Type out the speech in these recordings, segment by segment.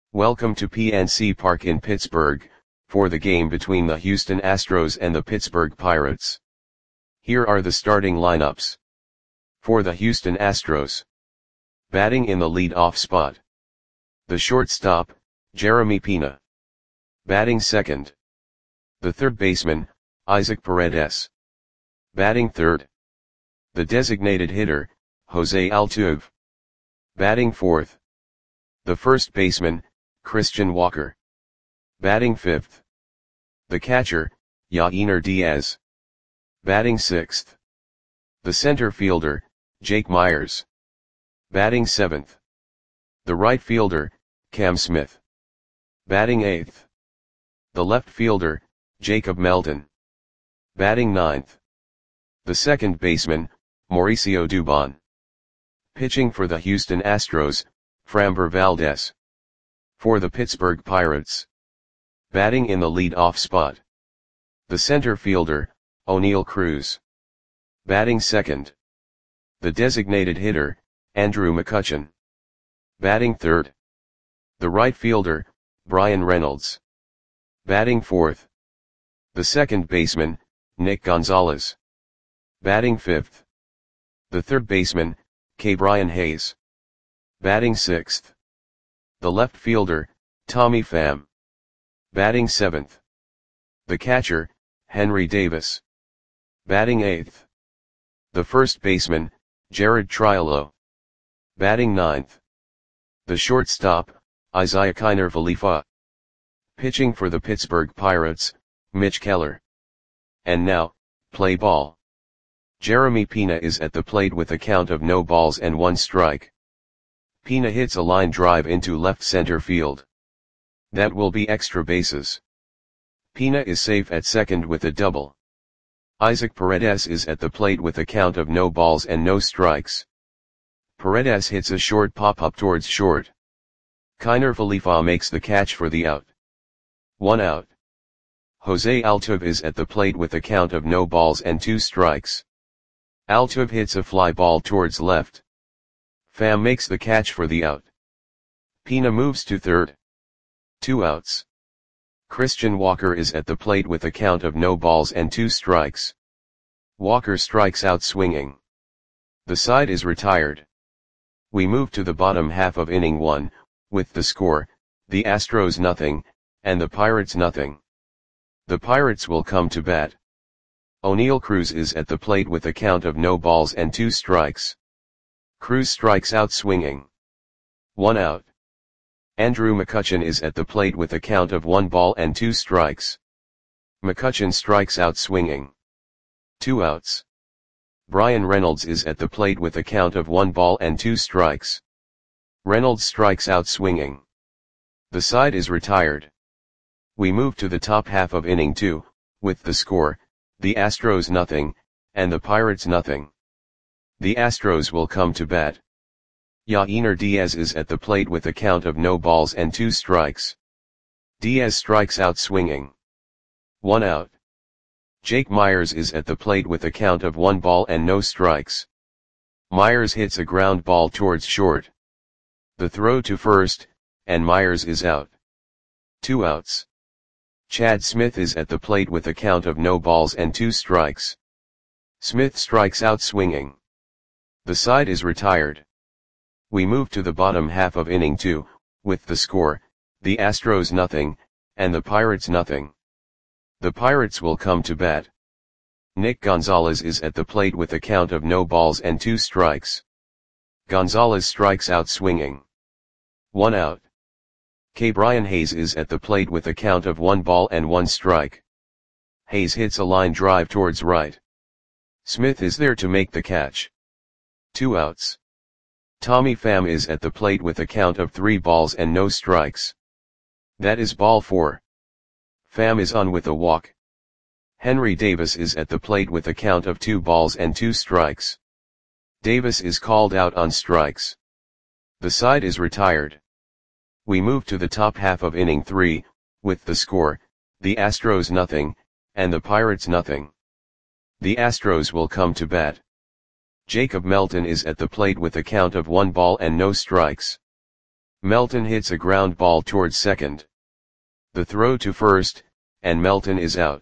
Welcome to PNC Park in Pittsburgh, for the game between the Houston Astros and the Pittsburgh Pirates. Here are the starting lineups. For the Houston Astros. Batting in the lead-off spot. The shortstop, Jeremy Pena. Batting second. The third baseman, Isaac Paredes. Batting third. The designated hitter, Jose Altuve. Batting fourth. The first baseman, Christian Walker. Batting fifth. The catcher, Yainer Diaz. Batting sixth. The center fielder, Jake Meyers. Batting seventh. The right fielder, Cam Smith. Batting eighth. The left fielder, Jacob Melton. Batting ninth. The second baseman, Mauricio Dubon. Pitching for the Houston Astros, Framber Valdez. For the Pittsburgh Pirates. Batting in the lead-off spot. The center fielder, Oneil Cruz. Batting second. The designated hitter, Andrew McCutchen. Batting third. The right fielder, Bryan Reynolds. Batting fourth. The second baseman, Nick Gonzalez. Batting fifth. The third baseman, Ke'Bryan Hayes. Batting sixth. The left fielder, Tommy Pham. Batting seventh. The catcher, Henry Davis. Batting eighth. The first baseman, Jared Triolo. Batting ninth. The shortstop, Isiah Kiner-Falefa. Pitching for the Pittsburgh Pirates, Mitch Keller. And now, play ball. Jeremy Pena is at the plate with a count of no balls and one strike. Pena hits a line drive into left center field. That will be extra bases. Pena is safe at second with a double. Isaac Paredes is at the plate with a count of no balls and no strikes. Paredes hits a short pop-up towards short. Kiner-Falefa makes the catch for the out. 1 out. Jose Altuve is at the plate with a count of no balls and 2 strikes. Altuve hits a fly ball towards left. Pham makes the catch for the out. Pena moves to third. 2 outs. Christian Walker is at the plate with a count of no balls and 2 strikes. Walker strikes out swinging. The side is retired. We move to the bottom half of inning 1, with the score, the Astros nothing, and the Pirates nothing. The Pirates will come to bat. Oneil Cruz is at the plate with a count of no balls and 2 strikes. Cruz strikes out swinging. 1 out. Andrew McCutchen is at the plate with a count of 1 ball and 2 strikes. McCutchen strikes out swinging. 2 outs. Bryan Reynolds is at the plate with a count of 1 ball and 2 strikes. Reynolds strikes out swinging. The side is retired. We move to the top half of inning 2, with the score, the Astros nothing, and the Pirates nothing. The Astros will come to bat. Yainer Diaz is at the plate with a count of no balls and 2 strikes. Diaz strikes out swinging. 1 out. Jake Meyers is at the plate with a count of 1 ball and no strikes. Meyers hits a ground ball towards short. The throw to first, and Meyers is out. 2 outs. Chad Smith is at the plate with a count of no balls and 2 strikes. Smith strikes out swinging. The side is retired. We move to the bottom half of inning 2, with the score, the Astros nothing, and the Pirates nothing. The Pirates will come to bat. Nick Gonzalez is at the plate with a count of no balls and 2 strikes. Gonzalez strikes out swinging. 1 out. Ke'Bryan Hayes is at the plate with a count of 1 ball and 1 strike. Hayes hits a line drive towards right. Smith is there to make the catch. 2 outs. Tommy Pham is at the plate with a count of 3 balls and no strikes. That is ball 4. Pham is on with a walk. Henry Davis is at the plate with a count of 2 balls and 2 strikes. Davis is called out on strikes. The side is retired. We move to the top half of inning 3, with the score, the Astros nothing, and the Pirates nothing. The Astros will come to bat. Jacob Melton is at the plate with a count of 1 ball and no strikes. Melton hits a ground ball towards second. The throw to first, and Melton is out.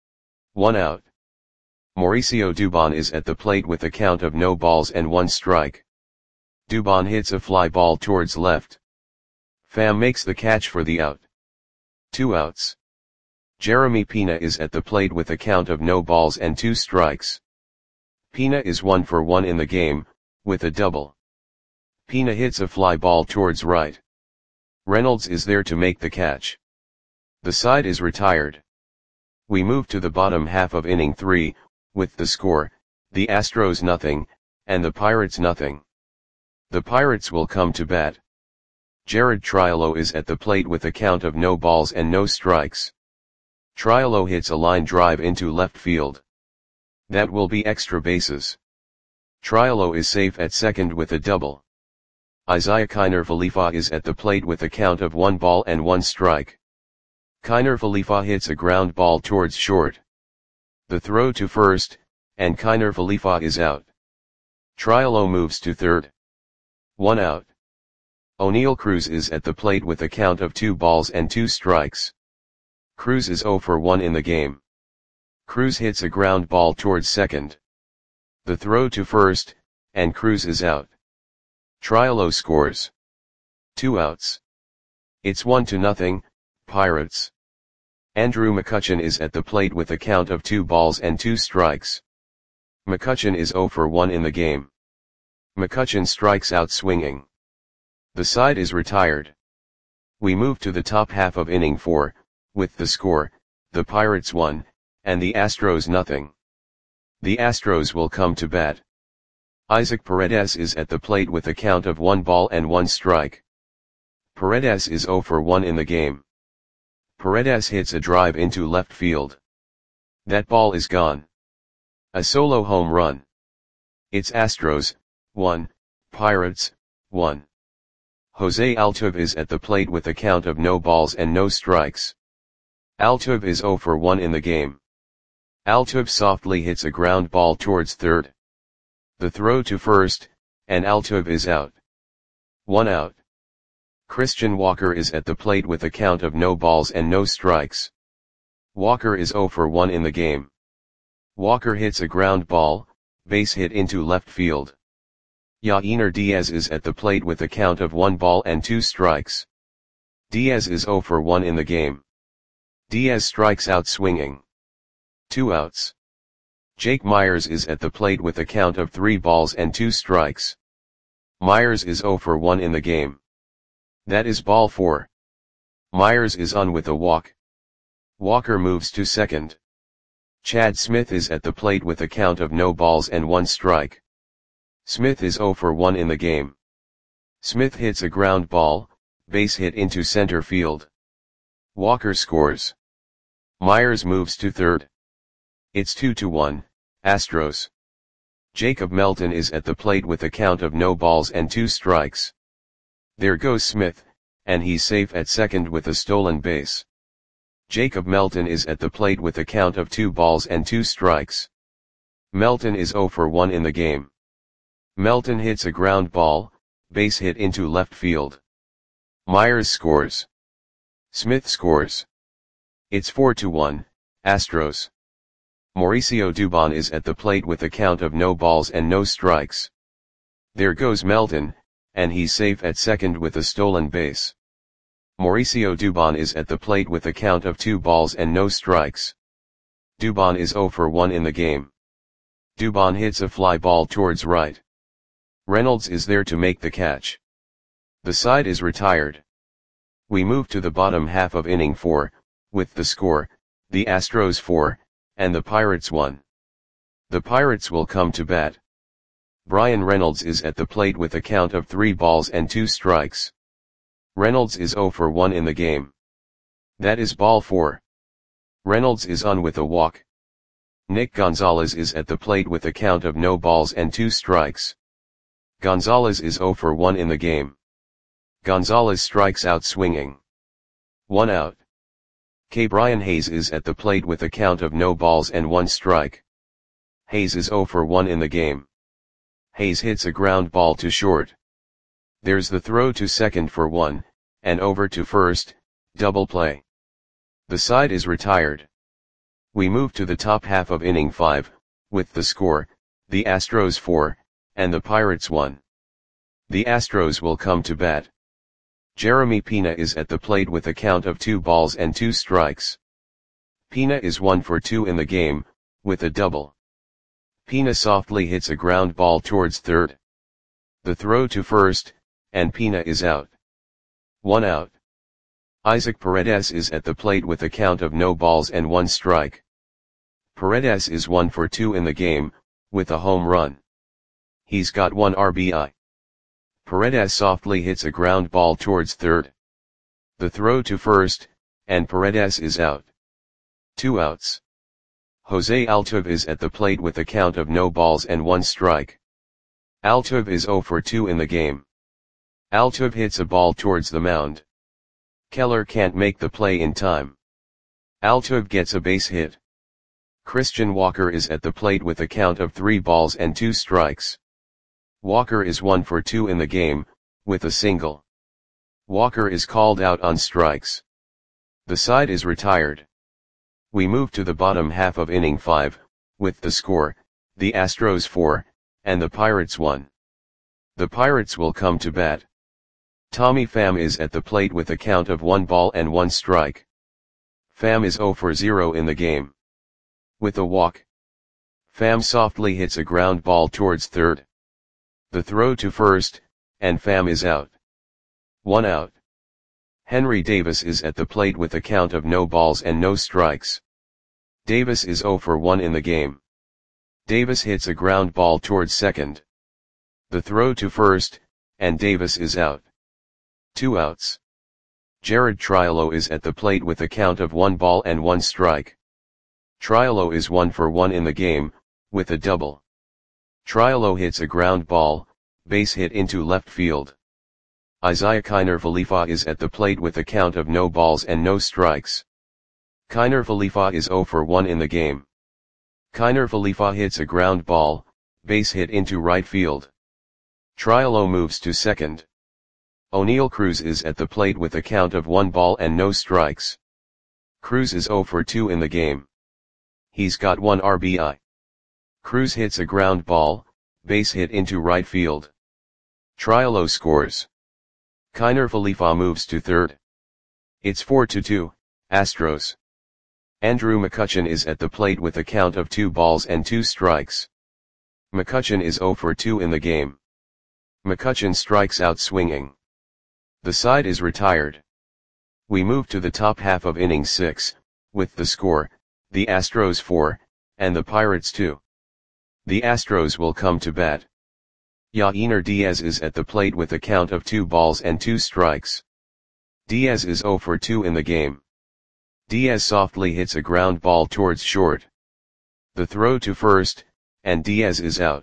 1 out. Mauricio Dubon is at the plate with a count of no balls and 1 strike. Dubon hits a fly ball towards left. Pham makes the catch for the out. 2 outs. Jeremy Pina is at the plate with a count of no balls and 2 strikes. Pina is 1 for 1 in the game, with a double. Pina hits a fly ball towards right. Reynolds is there to make the catch. The side is retired. We move to the bottom half of inning 3, with the score, the Astros nothing, and the Pirates nothing. The Pirates will come to bat. Jared Triolo is at the plate with a count of no balls and no strikes. Triolo hits a line drive into left field. That will be extra bases. Triolo is safe at second with a double. Isaiah Kiner Falefa is at the plate with a count of 1 ball and 1 strike. Kiner Falefa hits a ground ball towards short. The throw to first, and Kiner Falefa is out. Triolo moves to third. 1 out. O'Neal Cruz is at the plate with a count of 2 balls and 2 strikes. Cruz is 0 for 1 in the game. Cruz hits a ground ball towards second. The throw to first, and Cruz is out. Triolo scores. 2 outs. It's 1-0, Pirates. Andrew McCutchen is at the plate with a count of 2 balls and 2 strikes. McCutchen is 0 for 1 in the game. McCutchen strikes out swinging. The side is retired. We move to the top half of inning 4, with the score, the Pirates 1, and the Astros nothing. The Astros will come to bat. Isaac Paredes is at the plate with a count of 1 ball and 1 strike. Paredes is 0 for 1 in the game. Paredes hits a drive into left field. That ball is gone. A solo home run. It's Astros, 1, Pirates, 1. Jose Altuve is at the plate with a count of no balls and no strikes. Altuve is 0 for 1 in the game. Altuve softly hits a ground ball towards third. The throw to first, and Altuve is out. 1 out. Christian Walker is at the plate with a count of no balls and no strikes. Walker is 0 for 1 in the game. Walker hits a ground ball, base hit into left field. Yainer Diaz is at the plate with a count of 1 ball and 2 strikes. Diaz is 0 for 1 in the game. Diaz strikes out swinging. 2 outs. Jake Myers is at the plate with a count of 3 balls and 2 strikes. Myers is 0 for 1 in the game. That is ball 4. Myers is on with a walk. Walker moves to second. Chad Smith is at the plate with a count of no balls and 1 strike. Smith is 0 for 1 in the game. Smith hits a ground ball, base hit into center field. Walker scores. Myers moves to third. It's 2-1, Astros. Jacob Melton is at the plate with a count of no balls and 2 strikes. There goes Smith, and he's safe at second with a stolen base. Jacob Melton is at the plate with a count of 2 balls and 2 strikes. Melton is 0 for 1 in the game. Melton hits a ground ball, base hit into left field. Myers scores. Smith scores. It's 4-1, Astros. Mauricio Dubon is at the plate with a count of no balls and no strikes. There goes Melton, and he's safe at second with a stolen base. Mauricio Dubon is at the plate with a count of 2 balls and no strikes. Dubon is 0 for 1 in the game. Dubon hits a fly ball towards right. Reynolds is there to make the catch. The side is retired. We move to the bottom half of inning 4, with the score, the Astros 4, and the Pirates 1. The Pirates will come to bat. Brian Reynolds is at the plate with a count of 3 balls and 2 strikes. Reynolds is 0 for 1 in the game. That is ball 4. Reynolds is on with a walk. Nick Gonzalez is at the plate with a count of no balls and 2 strikes. Gonzalez is 0 for 1 in the game. Gonzalez strikes out swinging. 1 out. Brian Hayes is at the plate with a count of no balls and 1 strike. Hayes is 0 for 1 in the game. Hayes hits a ground ball to short. There's the throw to second for 1, and over to first, double play. The side is retired. We move to the top half of inning 5, with the score, the Astros 4, and the Pirates 1. The Astros will come to bat. Jeremy Pena is at the plate with a count of 2 balls and 2 strikes. Pena is 1 for 2 in the game, with a double. Pena softly hits a ground ball towards third. The throw to first, and Pena is out. 1 out. Isaac Paredes is at the plate with a count of no balls and 1 strike. Paredes is 1 for 2 in the game, with a home run. He's got 1 RBI. Paredes softly hits a ground ball towards third. The throw to first, and Paredes is out. 2 outs. Jose Altuve is at the plate with a count of no balls and 1 strike. Altuve is 0 for 2 in the game. Altuve hits a ball towards the mound. Keller can't make the play in time. Altuve gets a base hit. Christian Walker is at the plate with a count of 3 balls and 2 strikes. Walker is 1 for 2 in the game, with a single. Walker is called out on strikes. The side is retired. We move to the bottom half of inning 5, with the score, the Astros 4, and the Pirates 1. The Pirates will come to bat. Tommy Pham is at the plate with a count of 1 ball and 1 strike. Pham is 0 for 0 in the game. With a walk. Pham softly hits a ground ball towards third. The throw to first, and Pham is out. 1 out. Henry Davis is at the plate with a count of no balls and no strikes. Davis is 0 for 1 in the game. Davis hits a ground ball towards second. The throw to first, and Davis is out. 2 outs. Jared Triolo is at the plate with a count of 1 ball and 1 strike. Triolo is 1 for 1 in the game, with a double. Triolo hits a ground ball, base hit into left field. Isaiah Kiner Falefa is at the plate with a count of no balls and no strikes. Kiner Falefa is 0 for 1 in the game. Kiner Falefa hits a ground ball, base hit into right field. Triolo moves to second. O'Neal Cruz is at the plate with a count of 1 ball and no strikes. Cruz is 0 for 2 in the game. He's got 1 RBI. Cruz hits a ground ball, base hit into right field. Triolo scores. Kiner Falefa moves to third. It's 4-2, Astros. Andrew McCutchen is at the plate with a count of 2 balls and 2 strikes. McCutchen is 0 for 2 in the game. McCutchen strikes out swinging. The side is retired. We move to the top half of inning 6, with the score, the Astros 4, and the Pirates 2. The Astros will come to bat. Yainer Diaz is at the plate with a count of 2 balls and 2 strikes. Diaz is 0 for 2 in the game. Diaz softly hits a ground ball towards short. The throw to first, and Diaz is out.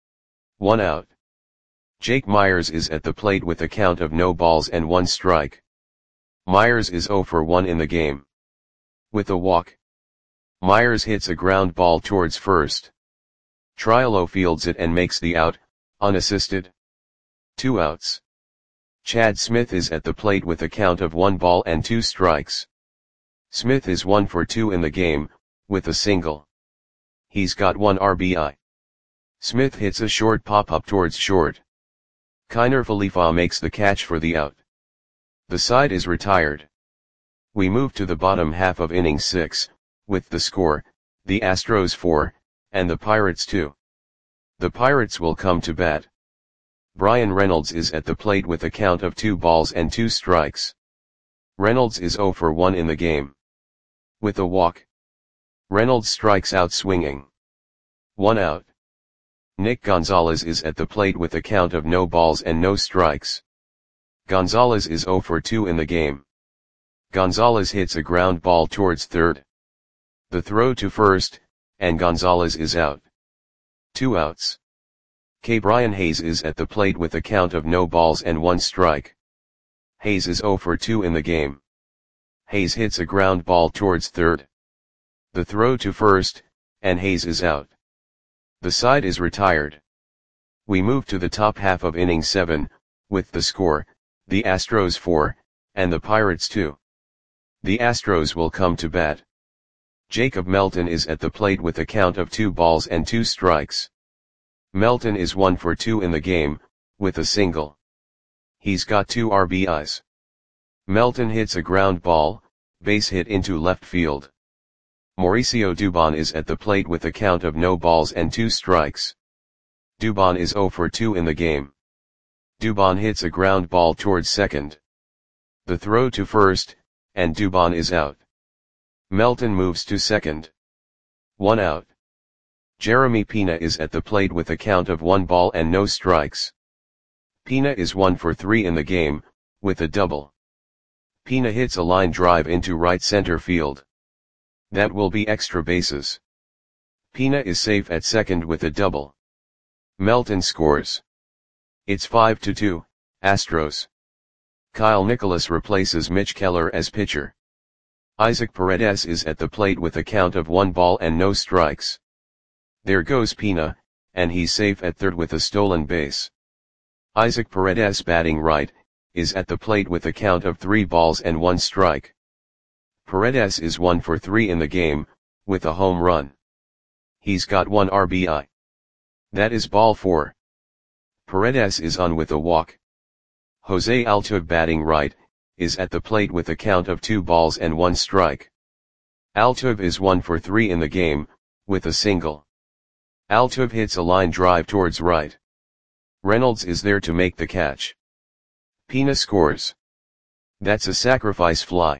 1 out. Jake Myers is at the plate with a count of no balls and 1 strike. Myers is 0 for 1 in the game. With a walk. Myers hits a ground ball towards first. Triolo fields it and makes the out, unassisted. 2 outs. Chad Smith is at the plate with a count of 1 ball and 2 strikes. Smith is 1 for 2 in the game, with a single. He's got 1 RBI. Smith hits a short pop-up towards short. Kiner Falefa makes the catch for the out. The side is retired. We move to the bottom half of inning 6, with the score, the Astros 4, and the Pirates 2. The Pirates will come to bat. Brian Reynolds is at the plate with a count of 2 balls and 2 strikes. Reynolds is 0 for 1 in the game. With a walk. Reynolds strikes out swinging. 1 out. Nick Gonzalez is at the plate with a count of no balls and no strikes. Gonzalez is 0 for 2 in the game. Gonzalez hits a ground ball towards third. The throw to first, and Gonzalez is out. 2 outs. Brian Hayes is at the plate with a count of no balls and 1 strike. Hayes is 0 for 2 in the game. Hayes hits a ground ball towards third. The throw to first, and Hayes is out. The side is retired. We move to the top half of inning 7, with the score, the Astros 4, and the Pirates 2. The Astros will come to bat. Jacob Melton is at the plate with a count of 2 balls and 2 strikes. Melton is 1 for 2 in the game, with a single. He's got 2 RBIs. Melton hits a ground ball, base hit into left field. Mauricio Dubon is at the plate with a count of no balls and 2 strikes. Dubon is 0 for 2 in the game. Dubon hits a ground ball towards second. The throw to first, and Dubon is out. Melton moves to second. 1 out. Jeremy Pena is at the plate with a count of 1 ball and no strikes. Pena is 1 for 3 in the game, with a double. Pena hits a line drive into right center field. That will be extra bases. Pena is safe at second with a double. Melton scores. It's 5-2, Astros. Kyle Nicholas replaces Mitch Keller as pitcher. Isaac Paredes is at the plate with a count of 1 ball and no strikes. There goes Pena, and he's safe at third with a stolen base. Isaac Paredes, batting right, is at the plate with a count of 3 balls and 1 strike. Paredes is 1 for 3 in the game, with a home run. He's got 1 RBI. That is ball 4. Paredes is on with a walk. Jose Altuve, batting right, is at the plate with a count of 2 balls and 1 strike. Altuve is 1 for 3 in the game, with a single. Altuve hits a line drive towards right. Reynolds is there to make the catch. Pena scores. That's a sacrifice fly.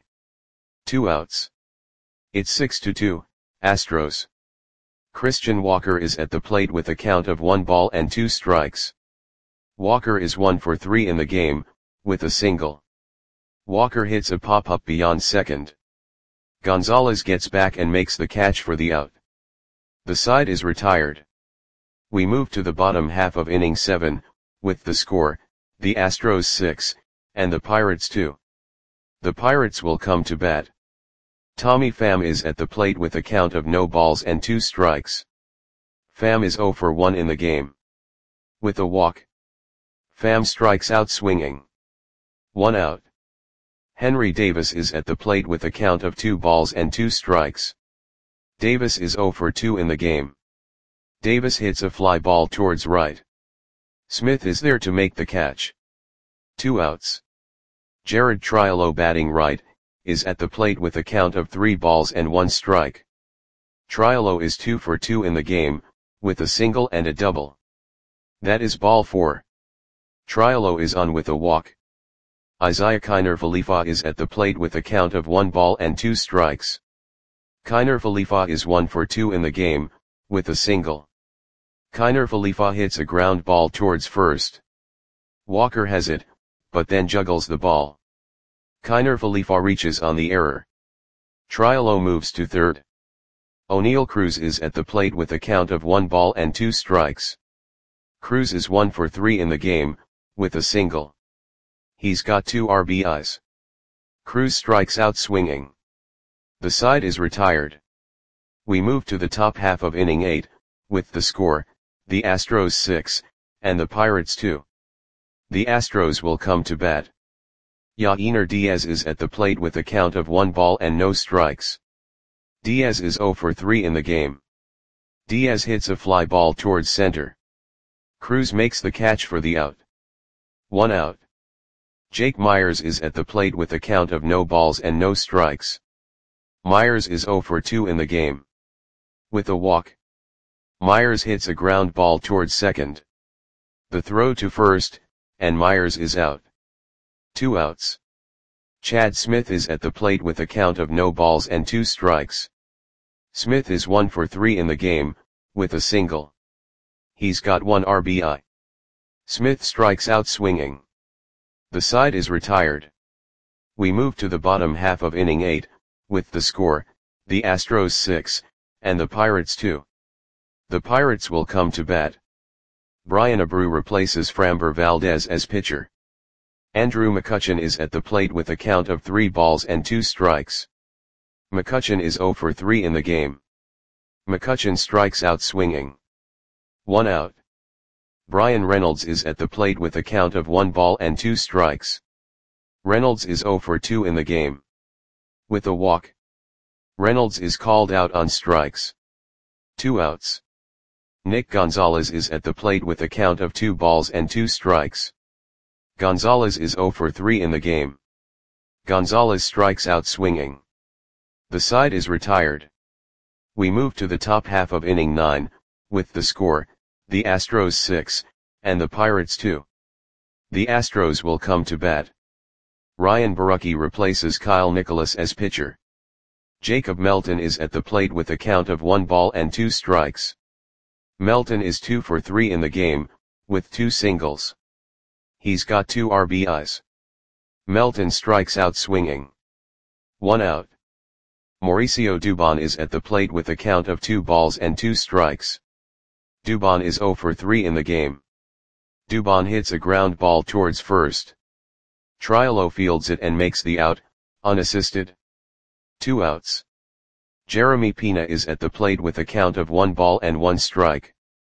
2 outs. It's 6-2, Astros. Christian Walker is at the plate with a count of 1 ball and 2 strikes. Walker is 1 for 3 in the game, with a single. Walker hits a pop-up beyond second. Gonzalez gets back and makes the catch for the out. The side is retired. We move to the bottom half of inning 7, with the score, the Astros 6, and the Pirates 2. The Pirates will come to bat. Tommy Pham is at the plate with a count of no balls and 2 strikes. Pham is 0 for 1 in the game. With a walk. Pham strikes out swinging. 1 out. Henry Davis is at the plate with a count of 2 balls and 2 strikes. Davis is 0 for 2 in the game. Davis hits a fly ball towards right. Smith is there to make the catch. 2 outs. Jared Triolo, batting right, is at the plate with a count of 3 balls and 1 strike. Triolo is 2 for 2 in the game, with a single and a double. That is ball 4. Triolo is on with a walk. Isaiah Kiner Falefa is at the plate with a count of 1 ball and 2 strikes. Kiner Falefa is 1 for 2 in the game, with a single. Kiner Falefa hits a ground ball towards first. Walker has it, but then juggles the ball. Kiner Falefa reaches on the error. Triolo moves to third. O'Neal Cruz is at the plate with a count of 1 ball and 2 strikes. Cruz is 1 for 3 in the game, with a single. He's got 2 RBIs. Cruz strikes out swinging. The side is retired. We move to the top half of inning 8, with the score, the Astros 6, and the Pirates 2. The Astros will come to bat. Yainer Diaz is at the plate with a count of 1 ball and no strikes. Diaz is 0 for 3 in the game. Diaz hits a fly ball towards center. Cruz makes the catch for the out. 1 out. Jake Myers is at the plate with a count of no balls and no strikes. Myers is 0 for 2 in the game. With a walk. Myers hits a ground ball towards second. The throw to first, and Myers is out. 2 outs. Chad Smith is at the plate with a count of no balls and 2 strikes. Smith is 1 for 3 in the game, with a single. He's got 1 RBI. Smith strikes out swinging. The side is retired. We move to the bottom half of inning 8, with the score, the Astros 6, and the Pirates 2. The Pirates will come to bat. Brian Abreu replaces Framber Valdez as pitcher. Andrew McCutchen is at the plate with a count of 3 balls and 2 strikes. McCutchen is 0 for 3 in the game. McCutchen strikes out swinging. 1 out. Bryan Reynolds is at the plate with a count of 1 ball and 2 strikes. Reynolds is 0 for 2 in the game. With a walk, Reynolds is called out on strikes. 2 outs. Nick Gonzalez is at the plate with a count of 2 balls and 2 strikes. Gonzalez is 0 for 3 in the game. Gonzalez strikes out swinging. The side is retired. We move to the top half of inning 9, with the score, the Astros 6, and the Pirates 2. The Astros will come to bat. Ryan Borucki replaces Kyle Nicolas as pitcher. Jacob Melton is at the plate with a count of 1 ball and 2 strikes. Melton is 2 for 3 in the game, with 2 singles. He's got 2 RBIs. Melton strikes out swinging. 1 out. Mauricio Dubon is at the plate with a count of 2 balls and 2 strikes. Dubon is 0 for 3 in the game. Dubon hits a ground ball towards first. Triolo fields it and makes the out, unassisted. 2 outs. Jeremy Pena is at the plate with a count of 1 ball and 1 strike.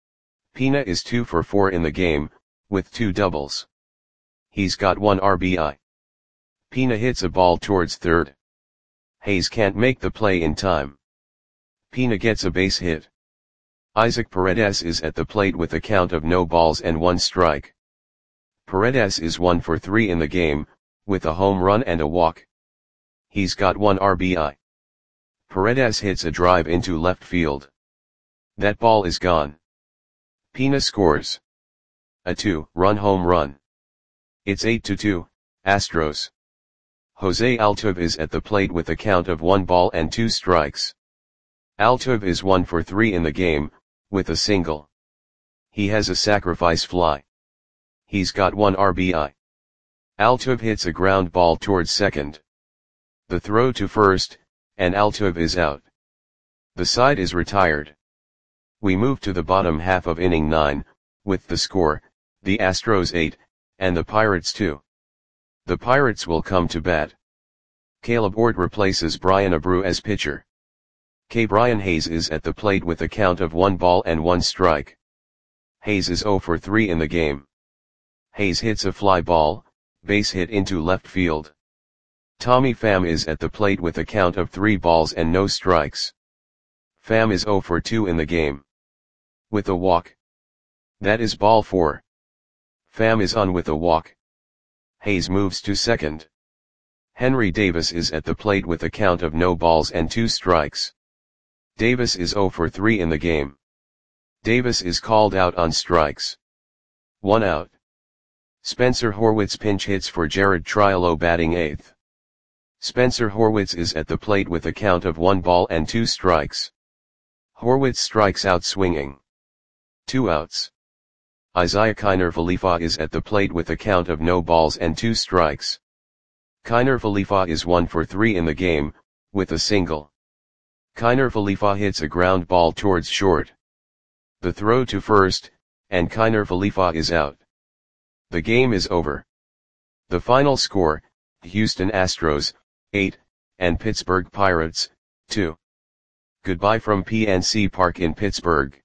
Pena is 2 for 4 in the game, with 2 doubles. He's got 1 RBI. Pena hits a ball towards third. Hayes can't make the play in time. Pena gets a base hit. Isaac Paredes is at the plate with a count of no balls and 1 strike. Paredes is 1 for 3 in the game, with a home run and a walk. He's got 1 RBI. Paredes hits a drive into left field. That ball is gone. Pena scores a 2-run home run. It's 8-2, Astros. Jose Altuve is at the plate with a count of 1 ball and 2 strikes. Altuve is 1 for 3 in the game, with a single. He has a sacrifice fly. He's got 1 RBI. Altuve hits a ground ball towards second. The throw to first, and Altuve is out. The side is retired. We move to the bottom half of inning 9, with the score, the Astros 8, and the Pirates 2. The Pirates will come to bat. Caleb Ward replaces Brian Abreu as pitcher. Brian Hayes is at the plate with a count of 1 ball and 1 strike. Hayes is 0 for 3 in the game. Hayes hits a fly ball, base hit into left field. Tommy Pham is at the plate with a count of 3 balls and no strikes. Pham is 0 for 2 in the game. With a walk. That is ball 4. Pham is on with a walk. Hayes moves to second. Henry Davis is at the plate with a count of no balls and 2 strikes. Davis is 0 for 3 in the game. Davis is called out on strikes. 1 out. Spencer Horwitz pinch hits for Jared Triolo batting 8th. Spencer Horwitz is at the plate with a count of 1 ball and 2 strikes. Horwitz strikes out swinging. 2 outs. Isaiah Kiner Falefa is at the plate with a count of no balls and 2 strikes. Kiner Falefa is 1 for 3 in the game, with a single. Kiner Falefa hits a ground ball towards short. The throw to first, and Kiner Falefa is out. The game is over. The final score, Houston Astros, 8, and Pittsburgh Pirates, 2. Goodbye from PNC Park in Pittsburgh.